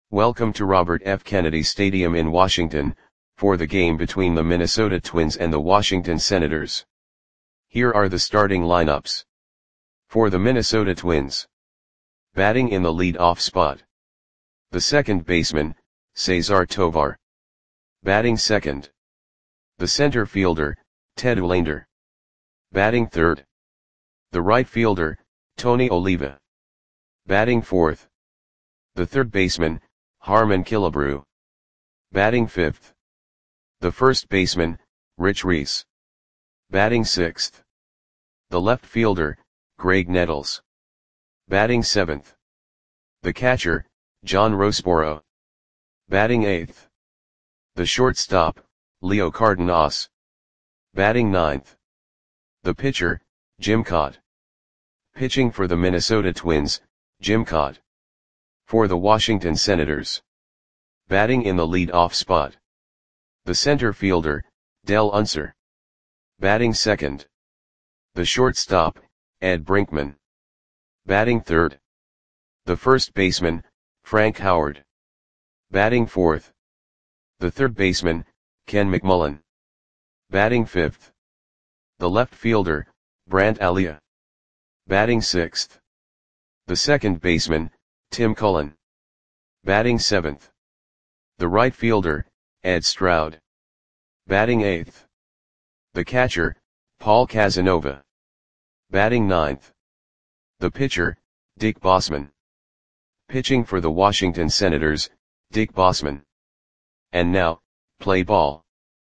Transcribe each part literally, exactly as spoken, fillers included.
Welcome to Robert F. Kennedy Stadium in Washington, for the game between the Minnesota Twins and the Washington Senators. Here are the starting lineups. For the Minnesota Twins. Batting in the lead-off spot. The second baseman, Cesar Tovar. Batting second. The center fielder, Ted Olander. Batting third. The right fielder, Tony Oliva. Batting fourth. The third baseman, Harmon Killebrew. Batting fifth. The first baseman, Rich Reese. Batting sixth. The left fielder, Greg Nettles. Batting seventh. The catcher, John Roseboro. Batting eighth. The shortstop, Leo Cardenas. Batting ninth. The pitcher, Jim Kaat. Pitching for the Minnesota Twins, Jim Kaat. For the Washington Senators. Batting in the lead-off spot. The center fielder, Dell Unser. Batting second. The shortstop, Ed Brinkman. Batting third. The first baseman, Frank Howard. Batting fourth. The third baseman, Ken McMullen. Batting fifth. The left fielder, Brandt Alia. Batting sixth. The second baseman, Tim Cullen. Batting seventh. The right fielder, Ed Stroud. Batting eighth. The catcher, Paul Casanova. Batting ninth. The pitcher, Dick Bosman. Pitching for the Washington Senators, Dick Bosman. And now, play ball.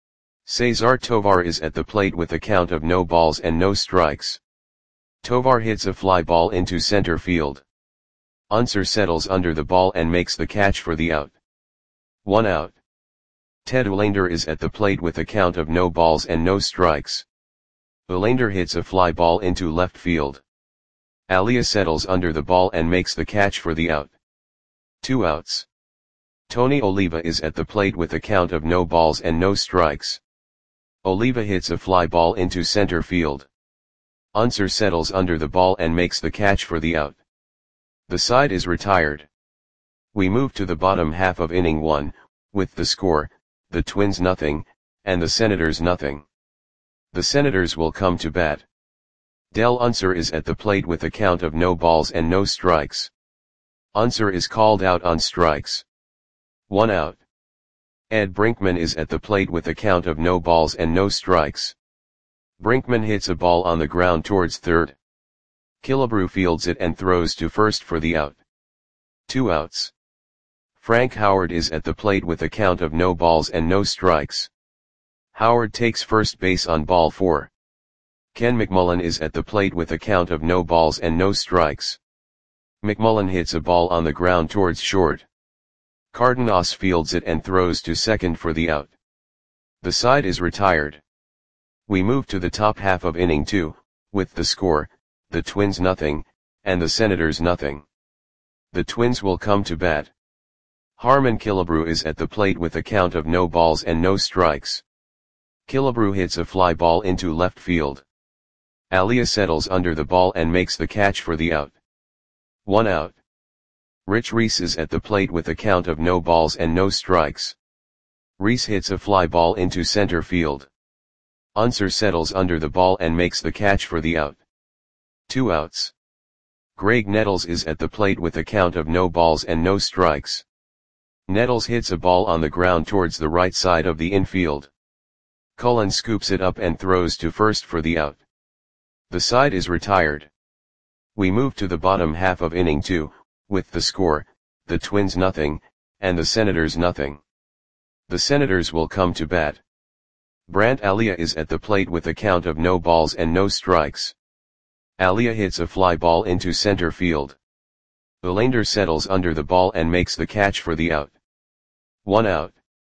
Cesar Tovar is at the plate with a count of no balls and no strikes. Tovar hits a fly ball into center field. Unser settles under the ball and makes the catch for the out. One out. Ted Olander is at the plate with a count of no balls and no strikes. Olander hits a fly ball into left field. Alia settles under the ball and makes the catch for the out. Two outs. Tony Oliva is at the plate with a count of no balls and no strikes. Oliva hits a fly ball into center field. Unser settles under the ball and makes the catch for the out. The side is retired. We move to the bottom half of inning one, with the score, the Twins nothing, and the Senators nothing. The Senators will come to bat. Dell Unser is at the plate with a count of no balls and no strikes. Unser is called out on strikes. One out. Ed Brinkman is at the plate with a count of no balls and no strikes. Brinkman hits a ball on the ground towards third. Killebrew fields it and throws to first for the out. Two outs. Frank Howard is at the plate with a count of no balls and no strikes. Howard takes first base on ball four. Ken McMullen is at the plate with a count of no balls and no strikes. McMullen hits a ball on the ground towards short. Cardenas fields it and throws to second for the out. The side is retired. We move to the top half of inning two, with the score, the Twins nothing, and the Senators nothing. The Twins will come to bat. Harmon Killebrew is at the plate with a count of no balls and no strikes. Killebrew hits a fly ball into left field. Alia settles under the ball and makes the catch for the out. One out. Rich Reese is at the plate with a count of no balls and no strikes. Reese hits a fly ball into center field. Unser settles under the ball and makes the catch for the out. Two outs. Greg Nettles is at the plate with a count of no balls and no strikes. Nettles hits a ball on the ground towards the right side of the infield. Cullen scoops it up and throws to first for the out. The side is retired. We move to the bottom half of inning two, with the score, the Twins nothing, and the Senators nothing. The Senators will come to bat. Brandt Alia is at the plate with a count of no balls and no strikes. Alia hits a fly ball into center field. Olander settles under the ball and makes the catch for the out. One out.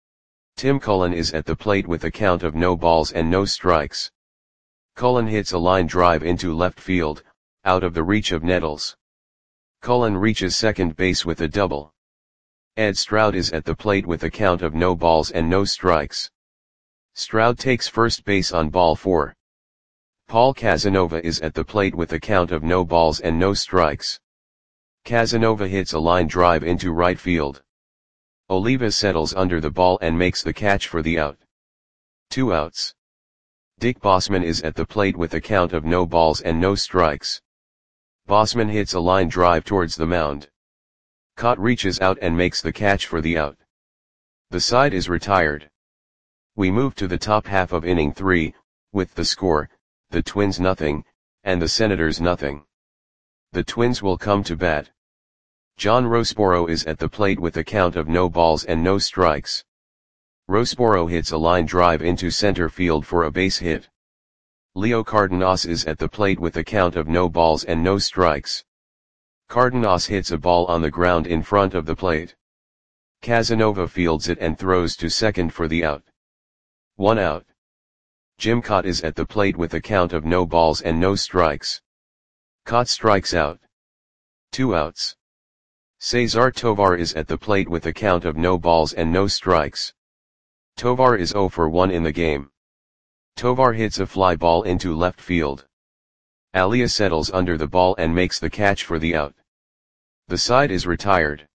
Tim Cullen is at the plate with a count of no balls and no strikes. Cullen hits a line drive into left field, out of the reach of Nettles. Cullen reaches second base with a double. Ed Stroud is at the plate with a count of no balls and no strikes. Stroud takes first base on ball four. Paul Casanova is at the plate with a count of no balls and no strikes. Casanova hits a line drive into right field. Oliva settles under the ball and makes the catch for the out. Two outs. Dick Bosman is at the plate with a count of no balls and no strikes. Bosman hits a line drive towards the mound. Cott reaches out and makes the catch for the out. The side is retired. We move to the top half of inning three, with the score, the Twins nothing, and the Senators nothing. The Twins will come to bat. John Rosboro is at the plate with a count of no balls and no strikes. Rosboro hits a line drive into center field for a base hit. Leo Cardenas is at the plate with a count of no balls and no strikes. Cardenas hits a ball on the ground in front of the plate. Casanova fields it and throws to second for the out. One out. Jim Cott is at the plate with a count of no balls and no strikes. Cott strikes out. Two outs. Cesar Tovar is at the plate with a count of no balls and no strikes. Tovar is zero for one in the game. Tovar hits a fly ball into left field. Alia settles under the ball and makes the catch for the out. The side is retired.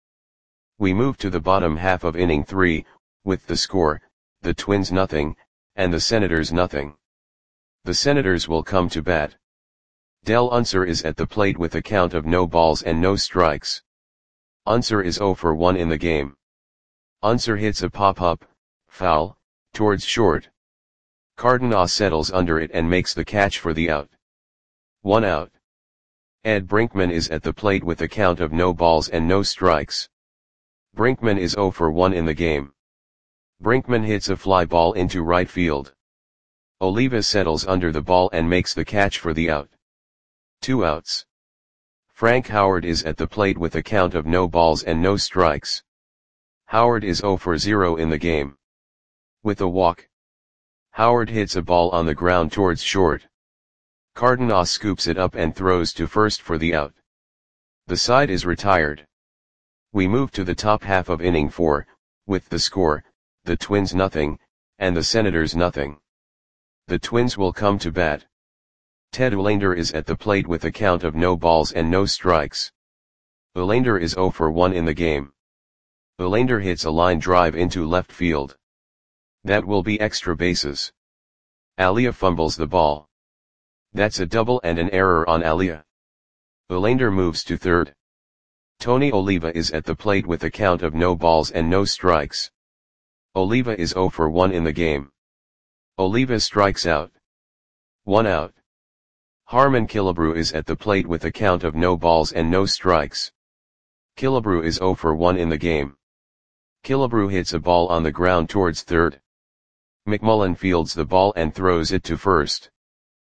We move to the bottom half of inning three, with the score, the Twins nothing, and the Senators nothing. The Senators will come to bat. Del Unser is at the plate with a count of no balls and no strikes. Unser is zero for one in the game. Unser hits a pop-up, foul, towards short. Cardenas settles under it and makes the catch for the out. One out. Ed Brinkman is at the plate with a count of no balls and no strikes. Brinkman is zero for one in the game. Brinkman hits a fly ball into right field. Oliva settles under the ball and makes the catch for the out. Two outs. Frank Howard is at the plate with a count of no balls and no strikes. Howard is zero for zero in the game. With a walk. Howard hits a ball on the ground towards short. Cardenas scoops it up and throws to first for the out. The side is retired. We move to the top half of inning four, with the score, the Twins nothing, and the Senators nothing. The Twins will come to bat. Ted Uhlaender is at the plate with a count of no balls and no strikes. Uhlaender is zero for one in the game. Uhlaender hits a line drive into left field. That will be extra bases. Alia fumbles the ball. That's a double and an error on Alia. Uhlaender moves to third. Tony Oliva is at the plate with a count of no balls and no strikes. Oliva is zero for one in the game. Oliva strikes out. One out. Harmon Killebrew is at the plate with a count of no balls and no strikes. Killebrew is zero for one in the game. Killebrew hits a ball on the ground towards third. McMullen fields the ball and throws it to first.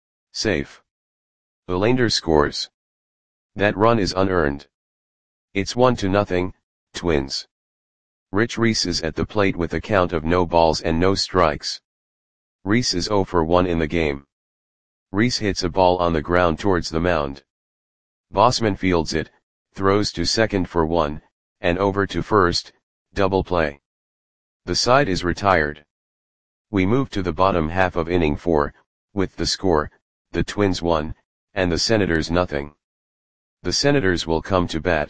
Safe. Uhlaender scores. That run is unearned. It's one to nothing, Twins. Rich Reese is at the plate with a count of no balls and no strikes. Reese is zero for one in the game. Reese hits a ball on the ground towards the mound. Bosman fields it, throws to second for one, and over to first, double play. The side is retired. We move to the bottom half of inning four, with the score, the Twins one, and the Senators nothing. The Senators will come to bat.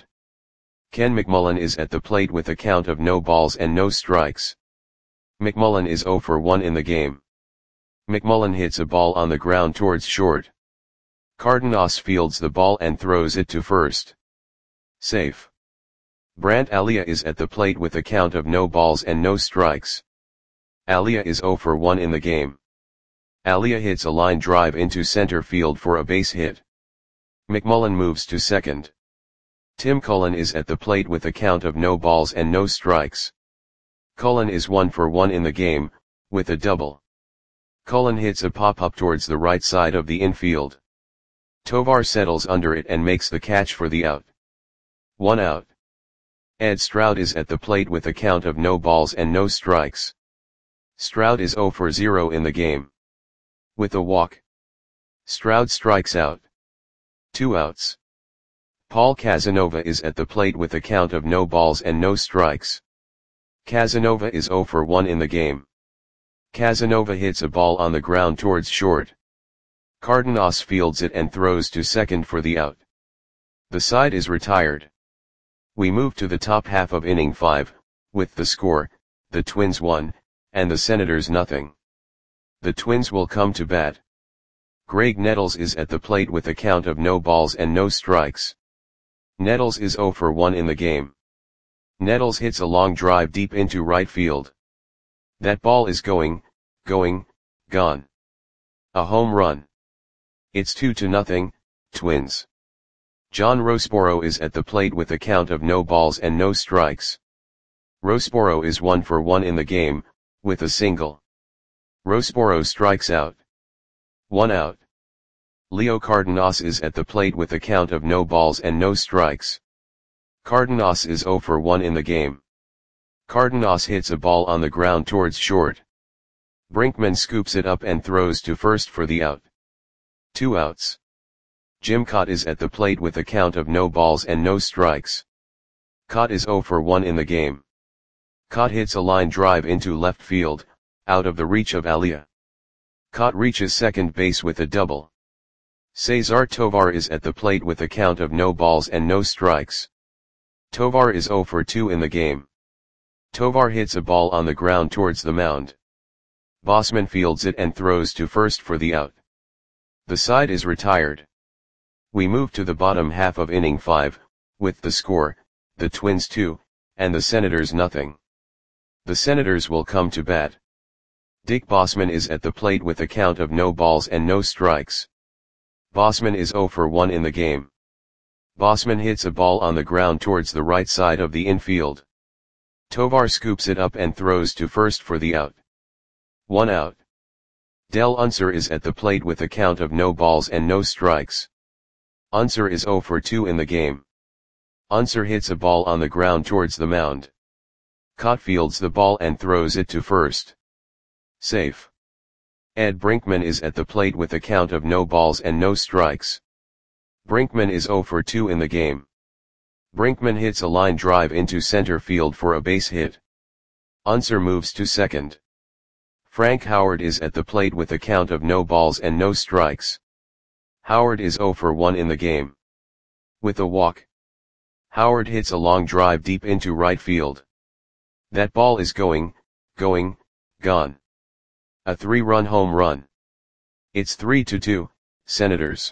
Ken McMullen is at the plate with a count of no balls and no strikes. McMullen is zero for one in the game. McMullen hits a ball on the ground towards short. Cardenas fields the ball and throws it to first. Safe. Brant Alia is at the plate with a count of no balls and no strikes. Alia is zero for one in the game. Alia hits a line drive into center field for a base hit. McMullen moves to second. Tim Cullen is at the plate with a count of no balls and no strikes. Cullen is one for one in the game, with a double. Cullen hits a pop-up towards the right side of the infield. Tovar settles under it and makes the catch for the out. One out. Ed Stroud is at the plate with a count of no balls and no strikes. Stroud is zero for zero in the game. With a walk. Stroud strikes out. Two outs. Paul Casanova is at the plate with a count of no balls and no strikes. Casanova is zero for one in the game. Casanova hits a ball on the ground towards short. Cardenas fields it and throws to second for the out. The side is retired. We move to the top half of inning five, with the score, the Twins one, and the Senators nothing. The Twins will come to bat. Graig Nettles is at the plate with a count of no balls and no strikes. Nettles is zero for one in the game. Nettles hits a long drive deep into right field. That ball is going, going, gone. A home run. It's two to nothing, Twins. John Rossboro is at the plate with a count of no balls and no strikes. Rossboro is one for one in the game, with a single. Rossboro strikes out. One out. Leo Cardenas is at the plate with a count of no balls and no strikes. Cardenas is zero for one in the game. Cardenas hits a ball on the ground towards short. Brinkman scoops it up and throws to first for the out. Two outs. Jim Kaat is at the plate with a count of no balls and no strikes. Kaat is zero for one in the game. Kaat hits a line drive into left field, out of the reach of Alia. Kaat reaches second base with a double. Cesar Tovar is at the plate with a count of no balls and no strikes. Tovar is zero for two in the game. Tovar hits a ball on the ground towards the mound. Bosman fields it and throws to first for the out. The side is retired. We move to the bottom half of inning five, with the score, the Twins two, and the Senators nothing. The Senators will come to bat. Dick Bosman is at the plate with a count of no balls and no strikes. Bosman is zero for one in the game. Bosman hits a ball on the ground towards the right side of the infield. Tovar scoops it up and throws to first for the out. One out. Del Unser is at the plate with a count of no balls and no strikes. Unser is zero for two in the game. Unser hits a ball on the ground towards the mound. Kaat fields the ball and throws it to first. Safe. Ed Brinkman is at the plate with a count of no balls and no strikes. Brinkman is zero for two in the game. Brinkman hits a line drive into center field for a base hit. Unser moves to second. Frank Howard is at the plate with a count of no balls and no strikes. Howard is zero for one in the game. With a walk. Howard hits a long drive deep into right field. That ball is going, going, gone. A three-run home run. It's three to two, Senators.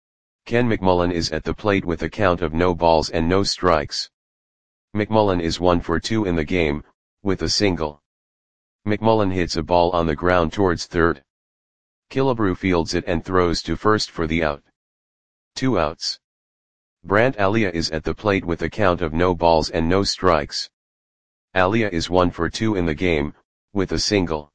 Ken McMullen is at the plate with a count of no balls and no strikes. McMullen is one for two in the game, with a single. McMullen hits a ball on the ground towards third. Killebrew fields it and throws to first for the out. Two outs. Brant Alia is at the plate with a count of no balls and no strikes. Alia is one for two in the game, with a single.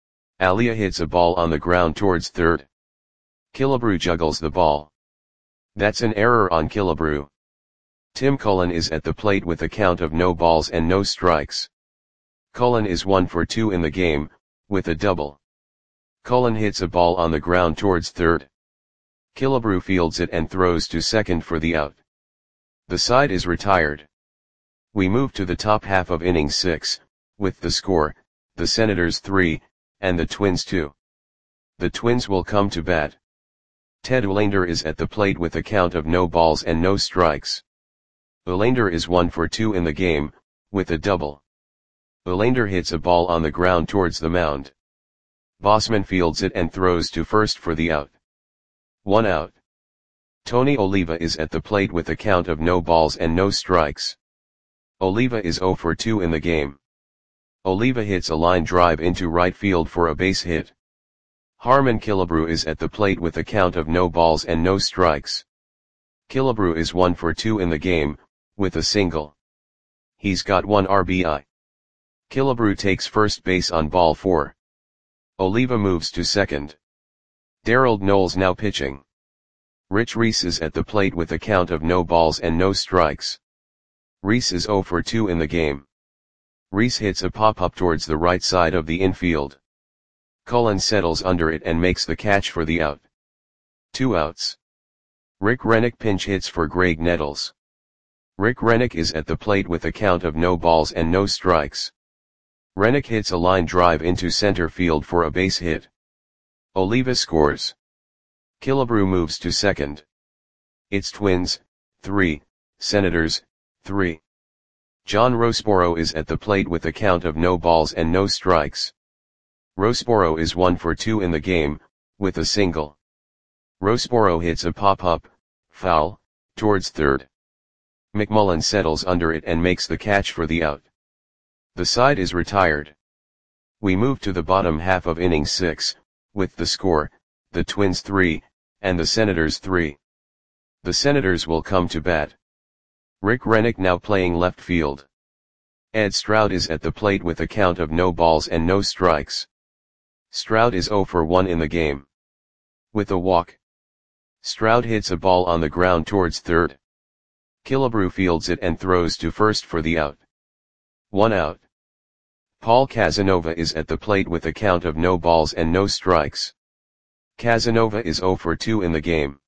Alia hits a ball on the ground towards third. Killebrew juggles the ball. That's an error on Killebrew. Tim Cullen is at the plate with a count of no balls and no strikes. Cullen is one for two in the game, with a double. Cullen hits a ball on the ground towards third. Killebrew fields it and throws to second for the out. The side is retired. We move to the top half of inning six, with the score, the Senators three, and the Twins two. The Twins will come to bat. Ted Olander is at the plate with a count of no balls and no strikes. Olander is one for two in the game, with a double. Olander hits a ball on the ground towards the mound. Bosman fields it and throws to first for the out. One out. Tony Oliva is at the plate with a count of no balls and no strikes. Oliva is zero for two in the game. Oliva hits a line drive into right field for a base hit. Harmon Killebrew is at the plate with a count of no balls and no strikes. Killebrew is one for two in the game, with a single. He's got one R B I. Killebrew takes first base on ball four. Oliva moves to second. Darrell Knowles now pitching. Rich Reese is at the plate with a count of no balls and no strikes. Reese is zero for two in the game. Reese hits a pop-up towards the right side of the infield. Cullen settles under it and makes the catch for the out. Two outs. Rick Rennick pinch hits for Graig Nettles. Rick Rennick is at the plate with a count of no balls and no strikes. Rennick hits a line drive into center field for a base hit. Oliva scores. Killebrew moves to second. It's Twins, three, Senators, three. John Rosporo is at the plate with a count of no balls and no strikes. Rosporo is one for two in the game, with a single. Rosporo hits a pop-up, foul, towards third. McMullen settles under it and makes the catch for the out. The side is retired. We move to the bottom half of inning six, with the score, the Twins three, and the Senators three. The Senators will come to bat. Rick Rennick now playing left field. Ed Stroud is at the plate with a count of no balls and no strikes. Stroud is zero for one in the game. With a walk. Stroud hits a ball on the ground towards third. Killebrew fields it and throws to first for the out. One out. Paul Casanova is at the plate with a count of no balls and no strikes. Casanova is zero for two in the game.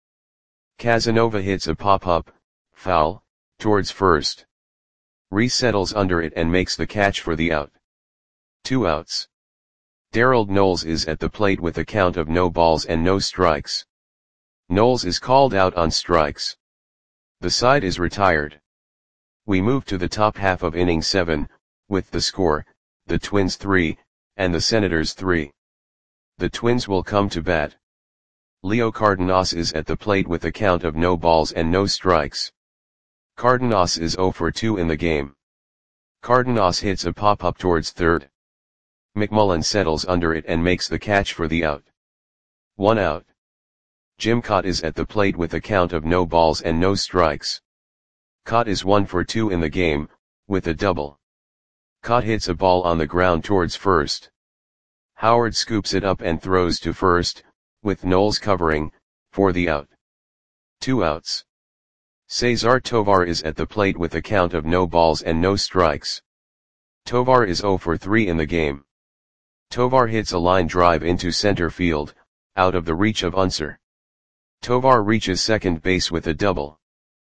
Casanova hits a pop-up, foul, towards first. Reese settles under it and makes the catch for the out. Two outs. Darold Knowles is at the plate with a count of no balls and no strikes. Knowles is called out on strikes. The side is retired. We move to the top half of inning seven, with the score, the Twins three, and the Senators three. The Twins will come to bat. Leo Cardenas is at the plate with a count of no balls and no strikes. Cardenas is zero for two in the game. Cardenas hits a pop-up towards third. McMullen settles under it and makes the catch for the out. One out. Jim Kaat is at the plate with a count of no balls and no strikes. Kaat is one for two in the game, with a double. Kaat hits a ball on the ground towards first. Howard scoops it up and throws to first, with Knowles covering, for the out. Two outs. Cesar Tovar is at the plate with a count of no balls and no strikes. Tovar is zero for three in the game. Tovar hits a line drive into center field, out of the reach of Unser. Tovar reaches second base with a double.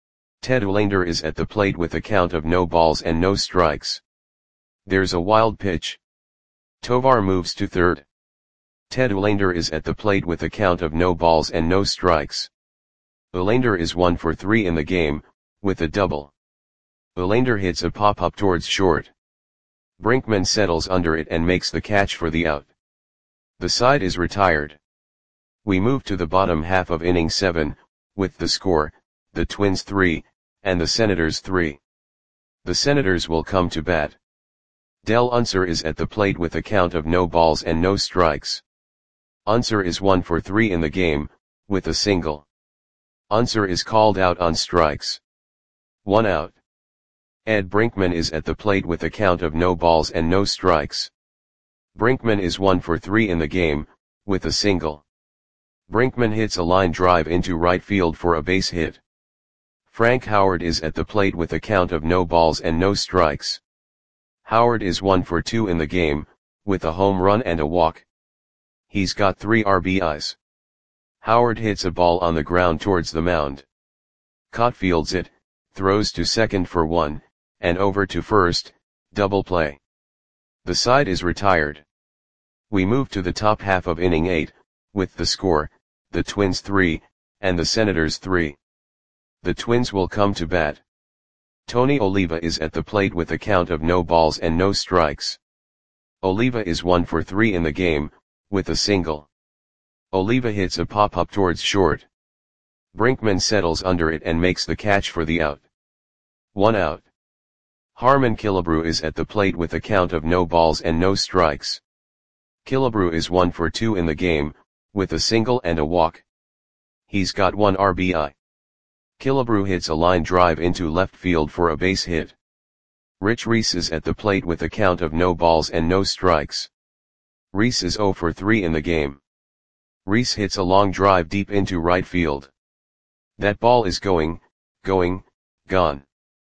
Ted Olander is at the plate with a count of no balls and no strikes. There's a wild pitch. Tovar moves to third. Ted Olander is at the plate with a count of no balls and no strikes. Olander is one for three in the game, with a double. Olander hits a pop-up towards short. Brinkman settles under it and makes the catch for the out. The side is retired. We move to the bottom half of inning seven, with the score, the Twins three, and the Senators three. The Senators will come to bat. Del Unser is at the plate with a count of no balls and no strikes. Unser is one for three in the game, with a single. Unser is called out on strikes. One out. Ed Brinkman is at the plate with a count of no balls and no strikes. Brinkman is one for three in the game, with a single. Brinkman hits a line drive into right field for a base hit. Frank Howard is at the plate with a count of no balls and no strikes. Howard is one for two in the game, with a home run and a walk. He's got three R B Is. Howard hits a ball on the ground towards the mound. Kaat fields it, throws to second for one, and over to first, double play. The side is retired. We move to the top half of inning eight, with the score, the Twins three, and the Senators three. The Twins will come to bat. Tony Oliva is at the plate with a count of no balls and no strikes. Oliva is one for three in the game, with a single. Oliva hits a pop-up towards short. Brinkman settles under it and makes the catch for the out. One out. Harmon Killebrew is at the plate with a count of no balls and no strikes. Killebrew is one for two in the game, with a single and a walk. He's got one R B I. Killebrew hits a line drive into left field for a base hit. Rich Reese is at the plate with a count of no balls and no strikes. Reese is zero for three in the game. Reese hits a long drive deep into right field. That ball is going, going, gone.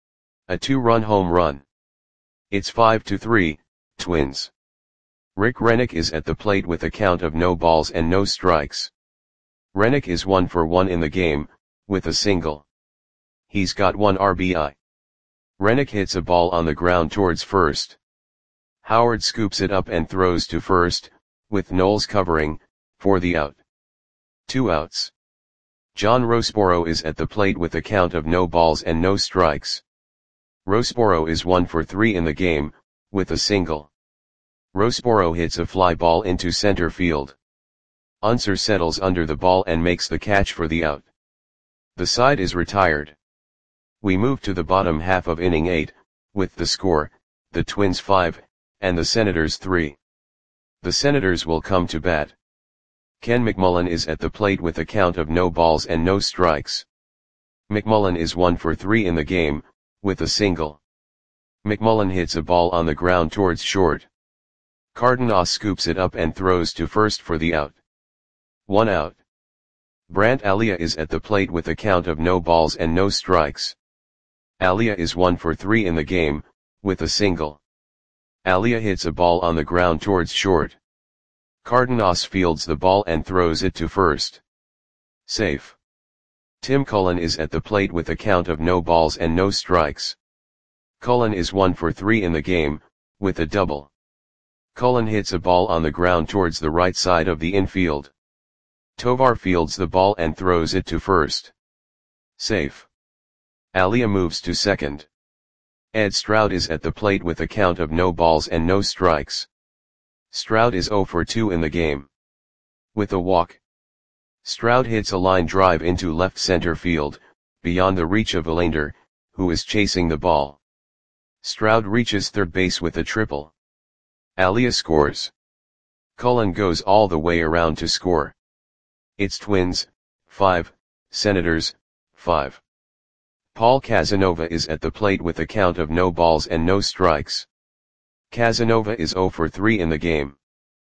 A two-run home run. It's five to three, Twins. Rick Rennick is at the plate with a count of no balls and no strikes. Rennick is one for one in the game, with a single. He's got one R B I. Rennick hits a ball on the ground towards first. Howard scoops it up and throws to first, with Knowles covering, for the out. Two outs. John Rosporo is at the plate with a count of no balls and no strikes. Rosboro is one for three in the game, with a single. Rosboro hits a fly ball into center field. Unser settles under the ball and makes the catch for the out. The side is retired. We move to the bottom half of inning eight, with the score, the Twins five, and the Senators three. The Senators will come to bat. Ken McMullen is at the plate with a count of no balls and no strikes. McMullen is one for three in the game, with a single. McMullen hits a ball on the ground towards short. Cardenas scoops it up and throws to first for the out. One out. Brandt Alia is at the plate with a count of no balls and no strikes. Alia is one for three in the game, with a single. Alia hits a ball on the ground towards short. Cardenas fields the ball and throws it to first. Safe. Tim Cullen is at the plate with a count of no balls and no strikes. Cullen is one for three in the game, with a double. Cullen hits a ball on the ground towards the right side of the infield. Tovar fields the ball and throws it to first. Safe. Alia moves to second. Ed Stroud is at the plate with a count of no balls and no strikes. Stroud is zero for two in the game. With a walk. Stroud hits a line drive into left center field, beyond the reach of Verlander, who is chasing the ball. Stroud reaches third base with a triple. Alia scores. Cullen goes all the way around to score. It's Twins, five, Senators, five. Paul Casanova is at the plate with a count of no balls and no strikes. Casanova is zero for three in the game.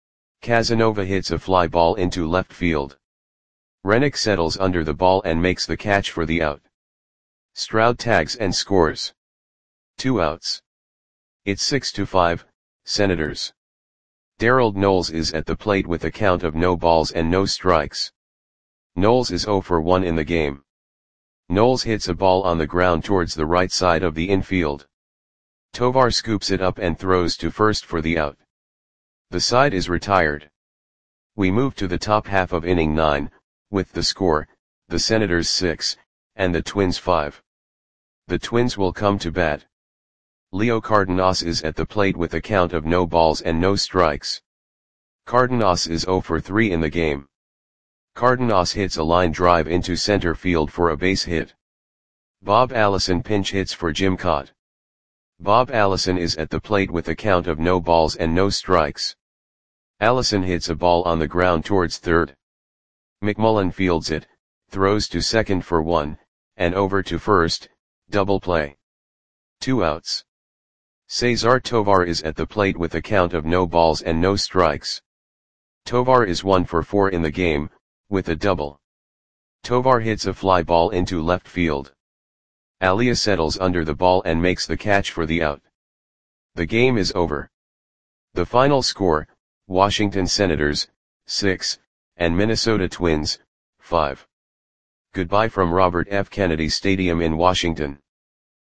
Casanova hits a fly ball into left field. Rennick settles under the ball and makes the catch for the out. Stroud tags and scores. Two outs. It's six to five, Senators. Darrell Knowles is at the plate with a count of no balls and no strikes. Knowles is zero for one in the game. Knowles hits a ball on the ground towards the right side of the infield. Tovar scoops it up and throws to first for the out. The side is retired. We move to the top half of inning nine, with the score, the Senators six, and the Twins five. The Twins will come to bat. Leo Cardenas is at the plate with a count of no balls and no strikes. Cardenas is zero for three in the game. Cardenas hits a line drive into center field for a base hit. Bob Allison pinch hits for Jim Kaat. Bob Allison is at the plate with a count of no balls and no strikes. Allison hits a ball on the ground towards third. McMullen fields it, throws to second for one, and over to first, double play. Two outs. Cesar Tovar is at the plate with a count of no balls and no strikes. Tovar is one for four in the game, with a double. Tovar hits a fly ball into left field. Alia settles under the ball and makes the catch for the out. The game is over. The final score, Washington Senators, six, and Minnesota Twins, five. Goodbye from Robert F. Kennedy Stadium in Washington.